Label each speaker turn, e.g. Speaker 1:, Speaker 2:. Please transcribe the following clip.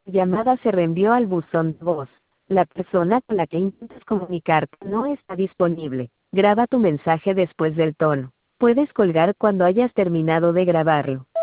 Speaker 1: Tu llamada se reenvió al buzón de voz. La persona con la que intentas comunicarte no está disponible. Graba tu mensaje después del tono. Puedes colgar cuando hayas terminado de grabarlo.